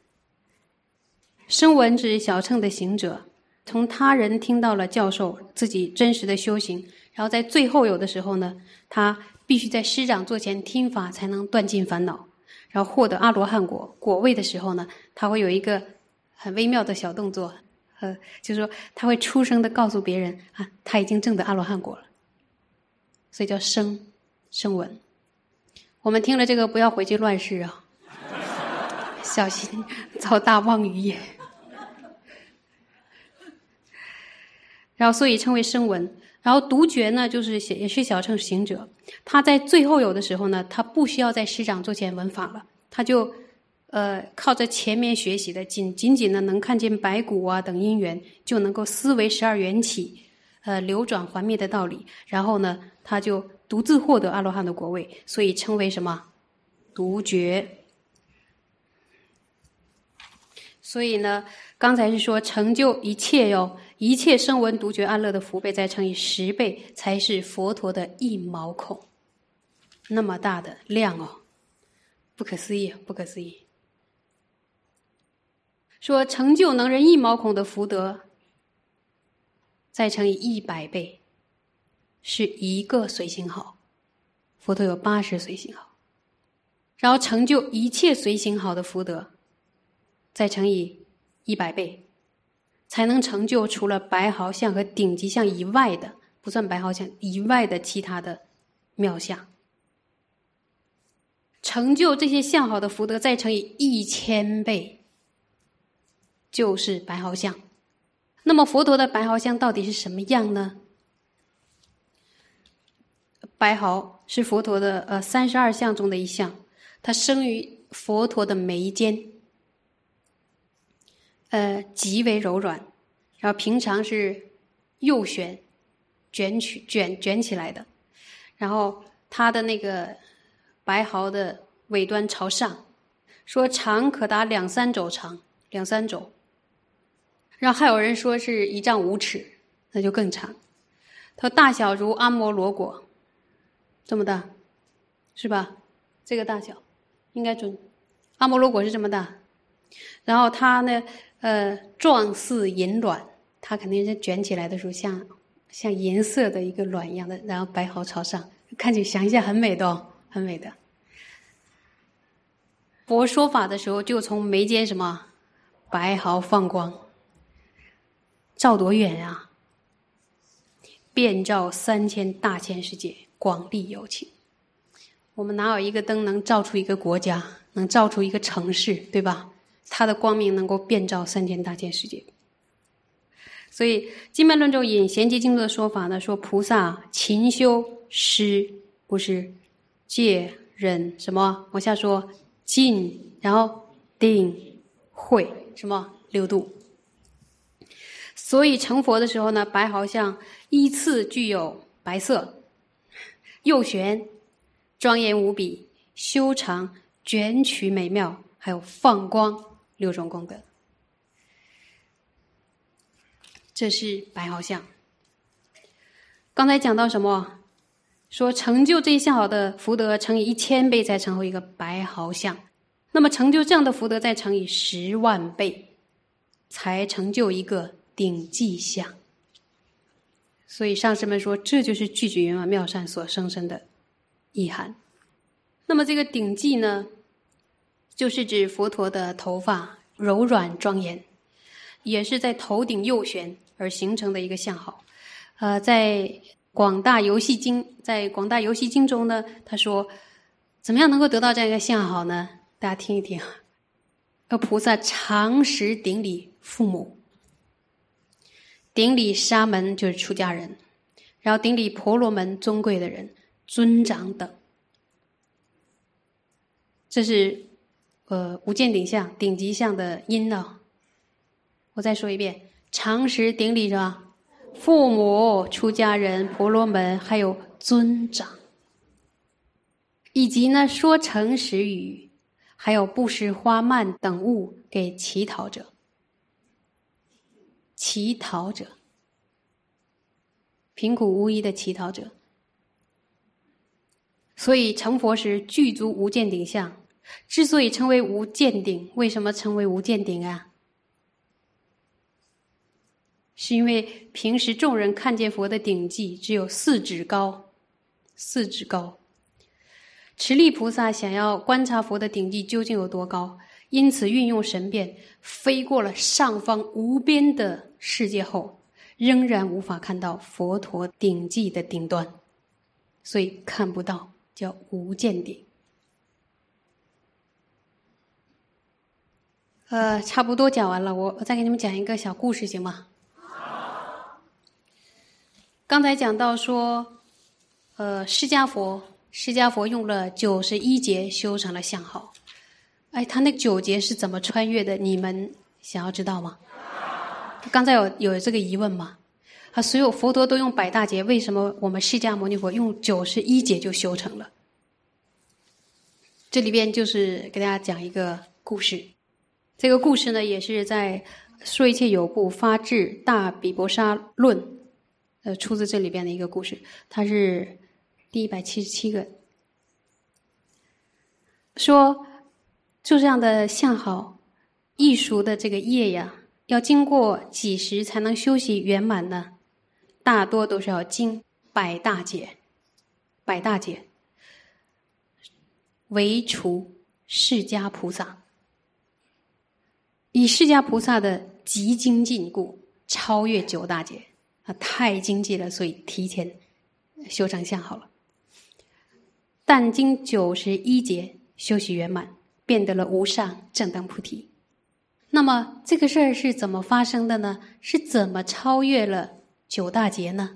声闻指小乘的行者，从他人听到了教授自己真实的修行，然后在最后有的时候呢，他必须在师长座前听法才能断尽烦恼，然后获得阿罗汉果果位的时候呢，他会有一个很微妙的小动作，呃，就是说他会出声的告诉别人啊，他已经证得阿罗汉果了，所以叫声声闻。我们听了这个不要回去乱试啊，小心遭大妄语也。然后所以称为声闻。然后独觉呢，就是也是小乘行者，他在最后有的时候呢，他不需要在师长座前闻法了，他就呃靠着前面学习的仅仅仅的能看见白骨啊等因缘，就能够思维十二缘起呃流转还灭的道理，然后呢他就独自获得阿罗汉的果位，所以称为什么独觉。所以呢刚才是说成就一切哟，一切声闻独觉安乐的福倍再乘以十倍，才是佛陀的一毛孔，那么大的量哦，不可思议，不可思议。说成就能人一毛孔的福德，再乘以一百倍，是一个随行好。佛陀有八十随行好，然后成就一切随行好的福德，再乘以一百倍，才能成就除了白毫相和顶级相以外的，不算白毫相以外的其他的妙相。成就这些相好的福德，再乘以一千倍，就是白毫相。那么佛陀的白毫相到底是什么样呢？白毫是佛陀的呃三十二相中的一项，它生于佛陀的眉间，呃极为柔软，然后平常是右旋卷起卷卷起来的，然后它的那个白毫的尾端朝上，说长可达两三肘长，两三肘。然后还有人说是一丈五尺，那就更长。它大小如阿摩罗果，这么大，是吧？这个大小应该准。阿摩罗果是这么大，然后它呢，呃，状似银卵，它肯定是卷起来的时候像像银色的一个卵一样的，然后白毫朝上，看起想一下很美的哦，很美的。佛说法的时候，就从眉间什么白毫放光。照多远啊？遍照三千大千世界，广利有情。我们哪有一个灯能照出一个国家，能照出一个城市，对吧？它的光明能够遍照三千大千世界。所以经脉论中引贤集经座的说法呢，说菩萨勤修施，不是戒忍什么？往下说静，然后定慧，什么六度。所以成佛的时候呢，白毫相依次具有白色、右旋、庄严无比、修长、卷曲美妙，还有放光六种功德。这是白毫相。刚才讲到什么？说成就这一相好的福德，乘以一千倍才成为一个白毫相。 那么成就这样的福德，再乘以十万倍，才成就一个顶际相。所以上师们说，这就是具足圆满妙善所生生的意涵。那么这个顶际呢，就是指佛陀的头发柔软庄严，也是在头顶右旋而形成的一个相好。呃，在广大游戏经，在广大游戏经中呢，他说，怎么样能够得到这样一个相好呢？大家听一听。而菩萨常时顶礼父母，顶礼沙门就是出家人，然后顶礼婆罗门尊贵的人、尊长等。这是呃无间顶相、顶级相的因呢。我再说一遍，常时顶礼着父母、出家人、婆罗门，还有尊长，以及呢说诚实语，还有布施花蔓等物给乞讨者。乞讨者，贫苦无依的乞讨者。所以成佛时具足无间顶相。之所以称为无间顶，为什么称为无间顶啊？是因为平时众人看见佛的顶际只有四指高，四指高。持力菩萨想要观察佛的顶际究竟有多高，因此运用神变，飞过了上方无边的世界后，仍然无法看到佛陀顶际的顶端，所以看不到，叫无间顶。呃，差不多讲完了，我再给你们讲一个小故事，行吗？刚才讲到说，呃，释迦佛，释迦佛用了九十一劫修成了相好。哎，他那九劫是怎么穿越的？你们想要知道吗？刚才有有这个疑问吗？啊，所有佛陀都用百大劫，为什么我们释迦牟尼佛用九十一劫就修成了？这里边就是给大家讲一个故事。这个故事呢，也是在《说一切有部发至大比婆沙论》呃，出自这里边的一个故事，它是第一百七十七个。说，就这样的相好艺术的这个业呀，要经过几时才能修习圆满呢？大多都是要经百大劫，百大劫，唯除释迦菩萨。以释迦菩萨的极精进故，超越九大劫。啊，太精进了，所以提前修成相好了。但经九十一劫修习圆满，变得了无上正等菩提。那么这个事儿是怎么发生的呢？是怎么超越了九大劫呢？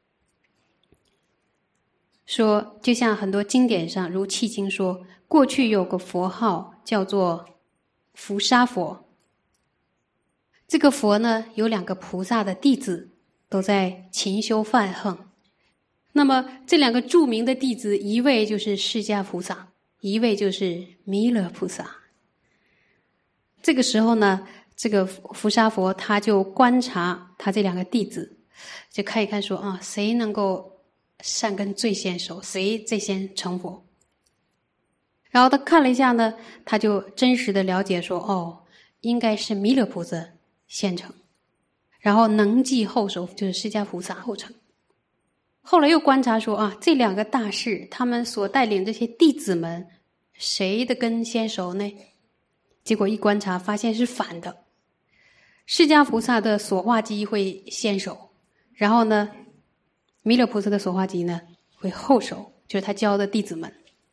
说，就像很多经典上，如契经说，过去有个佛号叫做伏沙佛。这个佛呢，有两个菩萨的弟子都在勤修梵行。那么这两个著名的弟子，一位就是释迦菩萨，一位就是弥勒菩萨。这个时候呢，这个伏沙佛他就观察他这两个弟子，就看一看说啊，谁能够善根最先熟，谁最先成佛。然后他看了一下呢，他就真实的了解说，哦，应该是弥勒菩萨先成，然后能继后熟，就是释迦菩萨后成。后来又观察说啊，这两个大士他们所带领这些弟子们，谁的根先熟呢？结果一观察发现是反的，释迦菩萨的所化机会先熟，然后呢，弥勒菩萨的所化机呢会后熟，就是他教的弟子们。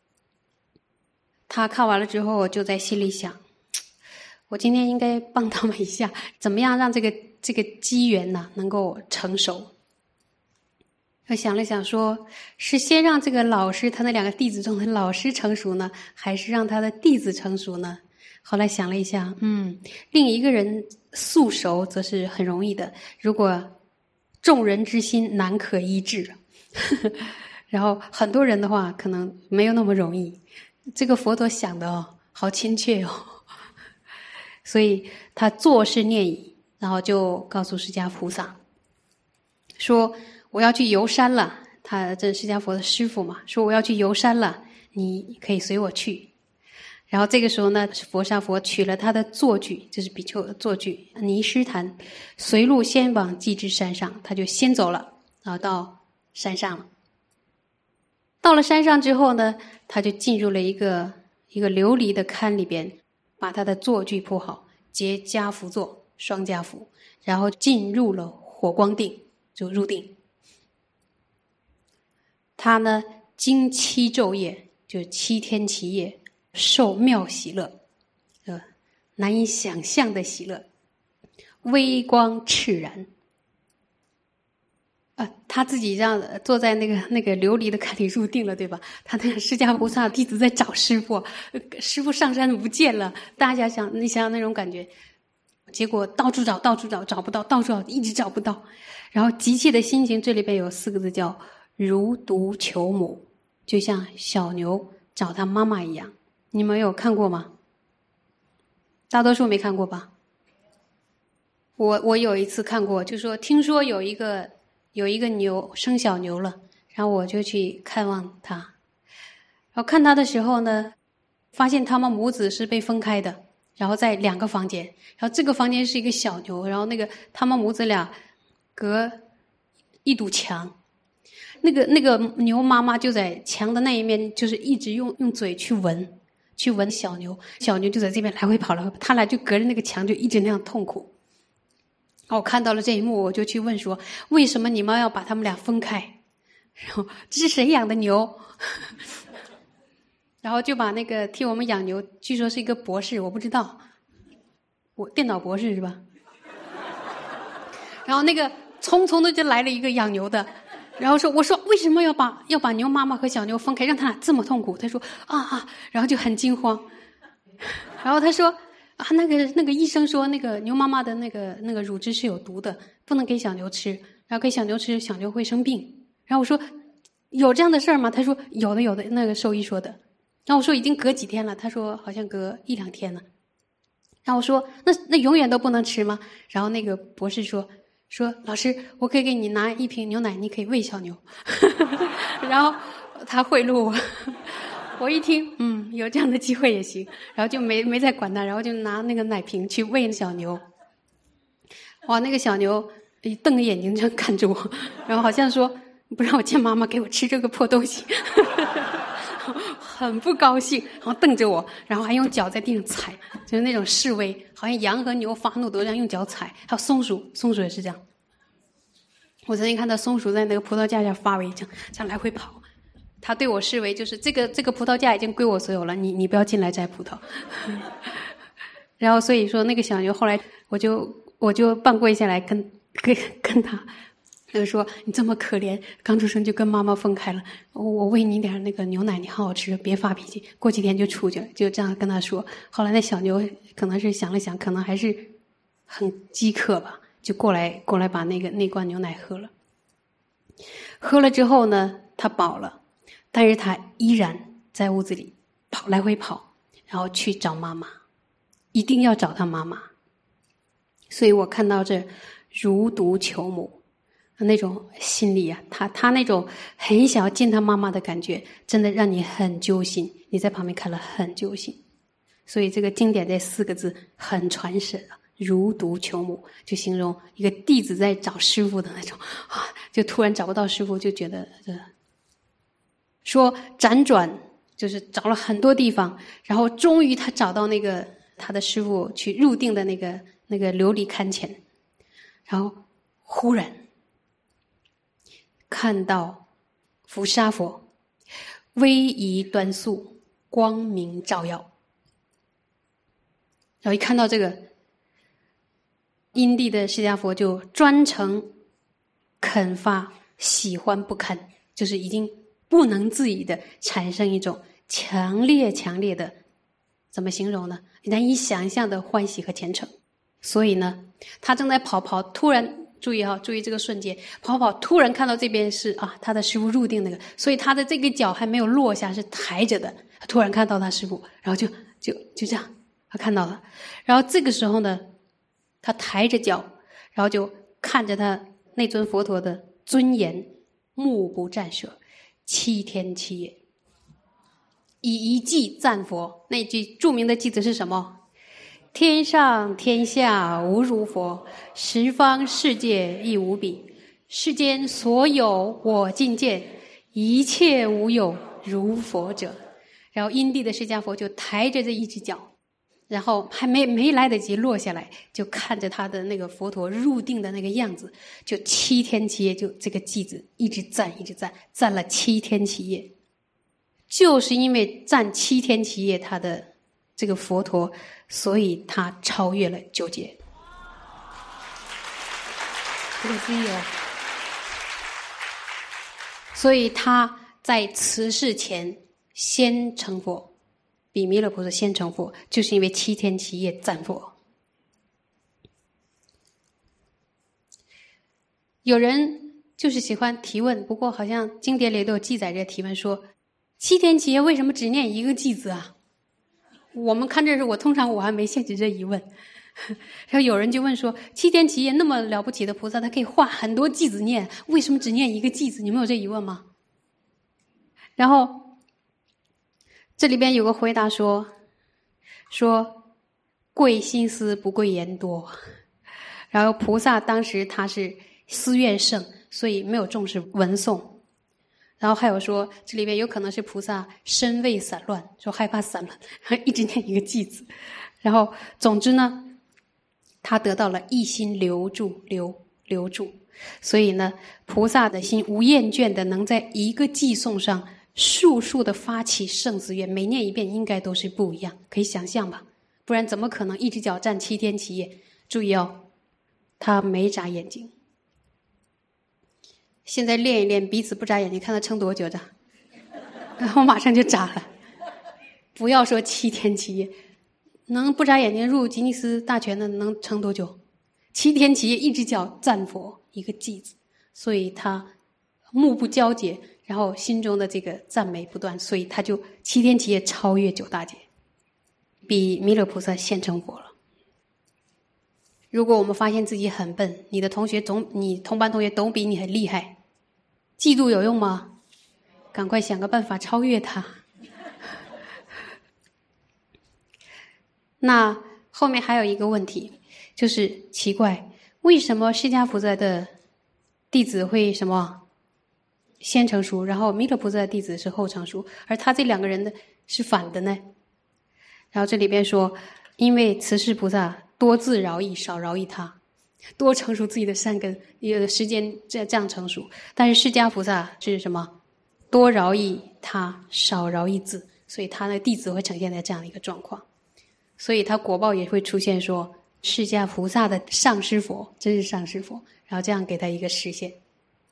他看完了之后就在心里想，我今天应该帮他们一下，怎么样让这个这个机缘呢能够成熟。他想了想说，是先让这个老师他那两个弟子中的老师成熟呢，还是让他的弟子成熟呢？后来想了一下，嗯，另一个人速熟则是很容易的，如果众人之心难可医治然后很多人的话可能没有那么容易。这个佛陀想的哦，好亲切哦所以他作是念已，然后就告诉释迦菩萨说，我要去游山了。他这释迦佛的师父嘛，说我要去游山了，你可以随我去。 然后这个时候呢，佛沙佛取了他的坐具，这是比丘的坐具尼尸坛，随路先往寂之山上，他就先走了，然后到山上了。到了山上之后呢，他就进入了一个一个琉璃的龛里边，把他的坐具铺好，结跏趺坐，双跏趺，然后进入了火光定，就入定。他呢，经七昼夜，就是七天七夜，受妙喜乐，呃，难以想象的喜乐，微光炽然。啊，他自己这样坐在那个那个琉璃的龛里入定了，对吧？他那个释迦菩萨弟子在找师父，师父上山不见了，大家想，你想想那种感觉，结果到处找，到处找，找不到，到处找，一直找不到，然后急切的心情，这里边有四个字叫如犊求母，就像小牛找他妈妈一样。你们有看过吗？大多数没看过吧？我我有一次看过，就说听说有一个有一个牛生小牛了，然后我就去看望它。然后看它的时候呢，发现他们母子是被分开的，然后在两个房间，然后这个房间是一个小牛，然后那个他们母子俩隔一堵墙。那个那个牛妈妈就在墙的那一面，就是一直用用嘴去闻，去闻小牛，小牛就在这边来回跑来回跑，他俩就隔着那个墙就一直那样痛苦。我看到了这一幕，我就去问说，为什么你们要把他们俩分开？然后这是谁养的牛？然后就把那个替我们养牛，据说是一个博士，我不知道，我电脑博士是吧？然后那个匆匆的就来了一个养牛的。然后说，我说为什么要把要把牛妈妈和小牛分开，让他俩这么痛苦？他说啊啊，然后就很惊慌。然后他说啊，那个那个医生说，那个牛妈妈的那个那个乳汁是有毒的，不能给小牛吃，然后给小牛吃，小牛会生病。然后我说有这样的事儿吗？他说有的有的，那个兽医说的。然后我说已经隔几天了？他说好像隔一两天了。然后我说那那永远都不能吃吗？然后那个博士说。说老师，我可以给你拿一瓶牛奶，你可以喂小牛。然后他贿赂我，我一听，嗯，有这样的机会也行，然后就没没再管他，然后就拿那个奶瓶去喂小牛。哇，那个小牛瞪着眼睛这样看着我，然后好像说不让我见妈妈，给我吃这个破东西。很不高兴，然后瞪着我，然后还用脚在地上踩，就是那种示威，好像羊和牛发怒都这样用脚踩。还有松鼠，松鼠也是这样。我曾经看到松鼠在那个葡萄架下发威，这样这样来回跑。他对我示威，就是这个这个葡萄架已经归我所有了，你你不要进来摘葡萄。然后所以说那个小牛后来我就我就半跪下来跟跟跟他。他就说你这么可怜，刚出生就跟妈妈分开了，我我喂你点那个牛奶，你好好吃，别发脾气，过几天就出去了，就这样跟他说。后来那小牛可能是想了想，可能还是很饥渴吧，就过来过来把那个那罐牛奶喝了。喝了之后呢，他饱了，但是他依然在屋子里跑来回跑，然后去找妈妈，一定要找他妈妈。所以我看到这如犊求母。那种心里啊，他他那种很想要见他妈妈的感觉，真的让你很揪心。你在旁边看了很揪心，所以这个经典这四个字很传神啊，如犊求母，就形容一个弟子在找师父的那种啊，就突然找不到师父，就觉得这说辗转就是找了很多地方，然后终于他找到那个他的师父去入定的那个那个琉璃龛前，然后忽然。看到佛沙佛威仪端肃，光明照耀，然后一看到这个因地的释迦佛就专程肯发喜欢不堪，就是已经不能自已的产生一种强烈强烈的，怎么形容呢？难以想象的欢喜和虔诚。所以呢，他正在跑跑，突然注意哈、啊，注意这个瞬间，跑跑突然看到这边是啊，他的师父入定那个，所以他的这个脚还没有落下，是抬着的。他突然看到他师父，然后就就就这样，他看到了。然后这个时候呢，他抬着脚，然后就看着他那尊佛陀的尊严，目不暂舍，七天七夜。 以一偈赞佛。那句著名的偈子是什么？天上天下无如佛，十方世界亦无比。世间所有我尽见，一切无有如佛者。然后因地的释迦佛就抬着这一只脚，然后还没没来得及落下来，就看着他的那个佛陀入定的那个样子，就七天七夜，就这个偈子一直赞一直赞，赞了七天七夜。就是因为赞七天七夜他的这个佛陀，所以他超越了九劫。不可思议哦！所以他在辞世前先成佛，比弥勒菩萨先成佛，就是因为七天七夜赞佛。有人就是喜欢提问，不过好像经典里都有记载着提问说，七天七夜为什么只念一个偈子啊？我们看这时，我通常我还没兴起这疑问。然后有人就问说，七天七夜那么了不起的菩萨，他可以画很多偈子念，为什么只念一个偈子？你们有这疑问吗？然后这里边有个回答说，说贵心思不贵言多。然后菩萨当时他是思愿盛，所以没有重视文诵。然后还有说，这里边有可能是菩萨身畏散乱，说害怕散乱，然后一直念一个偈子。然后总之呢，他得到了一心留住留留住，所以呢，菩萨的心无厌倦的能在一个偈颂上数数的发起圣子愿，每念一遍应该都是不一样，可以想象吧？不然怎么可能一只脚站七天七夜？注意哦，他没眨眼睛。现在练一练，彼此不眨眼睛，看他撑多久着，然后马上就眨了。不要说七天七夜，能不眨眼睛入吉尼斯大全的能撑多久？七天七夜一只脚赞佛一个偈子，所以他目不交接，然后心中的这个赞美不断，所以他就七天七夜超越九大劫，比弥勒菩萨先成佛了。如果我们发现自己很笨，你的同学总你同班同学都比你很厉害，嫉妒有用吗？赶快想个办法超越他。那后面还有一个问题，就是奇怪，为什么释迦菩萨的弟子会什么先成熟，然后弥勒菩萨的弟子是后成熟，而他这两个人的是反的呢？然后这里边说，因为慈氏菩萨多自饶益，少饶益他，多成熟自己的善根，有时间这这样成熟。但是释迦菩萨是什么？多饶益他，少饶益自，所以他的弟子会呈现在这样的一个状况。所以他果报也会出现说，释迦菩萨的上师佛，真是上师佛，然后这样给他一个实现。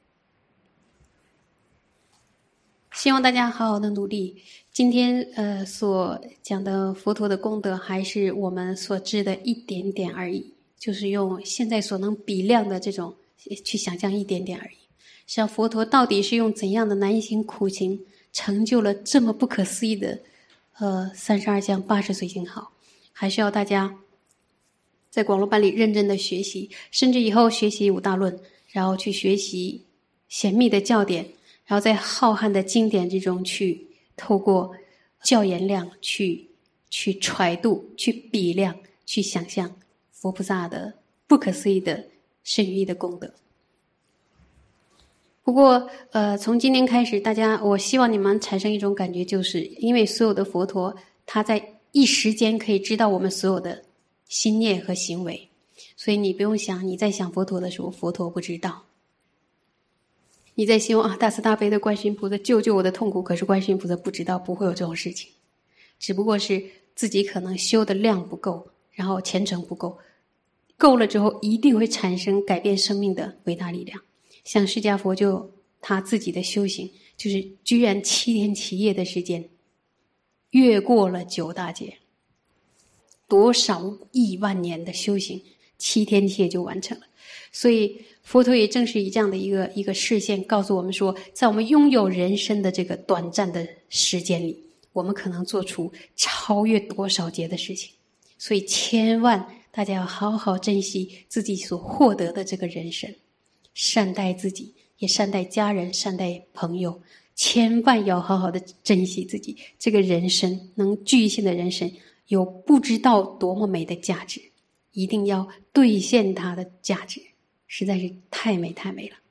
希望大家好好的努力。今天呃所讲的佛陀的功德，还是我们所知的一点点而已，就是用现在所能比量的这种去想象一点点而已。实际上佛陀到底是用怎样的难行苦行，成就了这么不可思议的呃三十二相八十随行好，还需要大家在广罗班里认真的学习，甚至以后学习五大论，然后去学习显密的教典，然后在浩瀚的经典之中去透过教言量去去揣度，去比量，去想象佛菩萨的不可思议的深于意的功德。不过呃，从今天开始，大家我希望你们产生一种感觉，就是因为所有的佛陀他在一时间可以知道我们所有的心念和行为，所以你不用想，你在想佛陀的时候，佛陀不知道。你在希望啊，大慈大悲的观世音菩萨救救我的痛苦，可是观世音菩萨不知道，不会有这种事情，只不过是自己可能修的量不够，然后虔诚不够，够了之后一定会产生改变生命的伟大力量。像释迦佛就他自己的修行，就是居然七天七夜的时间越过了九大劫，多少亿万年的修行，七天七夜就完成了。所以佛陀也正是以这样的一个一个视线告诉我们说，在我们拥有人生的这个短暂的时间里，我们可能做出超越多少劫的事情。所以千万大家要好好珍惜自己所获得的这个人生，善待自己，也善待家人，善待朋友， 千万要好好的珍惜自己这个人生，能具现的人生有不知道多么美的价值，一定要兑现它的价值，实在是太美太美了。